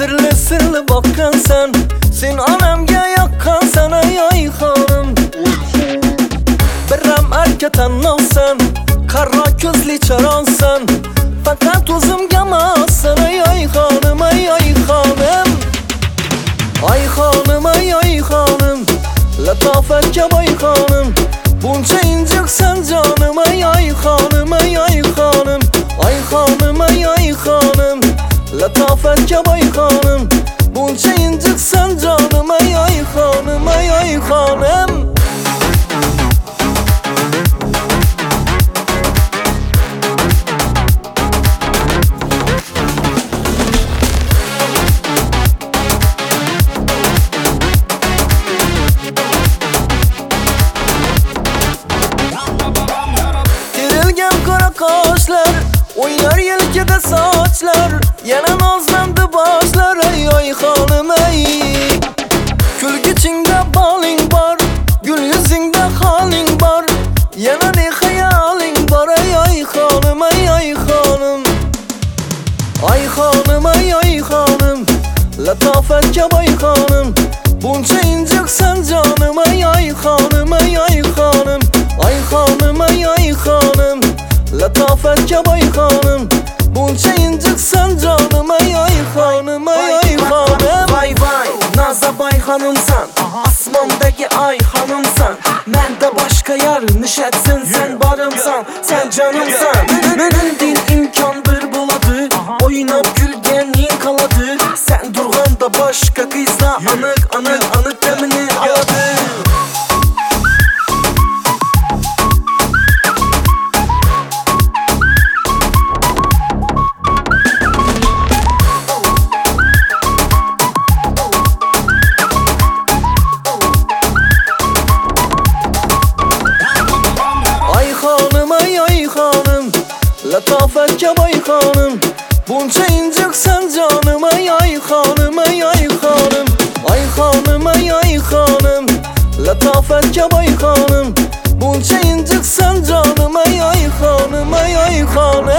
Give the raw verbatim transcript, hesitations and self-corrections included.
Sırlı sırlı bakkan sen, sen anamga yakkan sen ay ay hanım. Biram erke tannovsan, qara ko'zli charonsan, faqat o'zimga massan ay ay hanım ay ay hanım. Ay hanım ay ay hanım, latofatga boy hanım, buncha injiqsan jonim ay ay hanım ay ay hanım. Ay hanım ay ay hanım, latofatga boy hanım, buncha injiqsan jonim ay ay hanım ay ay hanım. Kaşlar, oynar yelkede saçlar, yana nazlandı başlar ay ay hanım ay. Külgüçinde balin var, gül yüzünde halin var, yana ne hayalin var ay ay hanım ay ay hanım. Ay hanım ay ay hanım, latofatga boy hanım, buncha injiqsan jonim ay ay hanım ay ay hanım. Ay hanım ay ay hanım, latofatga boy hanım, buncha injiqsan jonim ay ay hanım ay ay hanım. Vay vay Nazabay hanımsan, asmandagi ay hanımsan, mende başka yar nişetsin sen barımsan, sen canımsan. Mendin imkan bir buladı, oynab gülgenin kaladı, sen durganda başka kızla anık anık anık demini aladı. Latofatga boy hanım, buncha injiqsan jonim ay ay hanım ay ay hanım. Ay hanım ay ay hanım, latofatga boy hanım, buncha injiqsan jonim ay ay hanım ay ay hanım.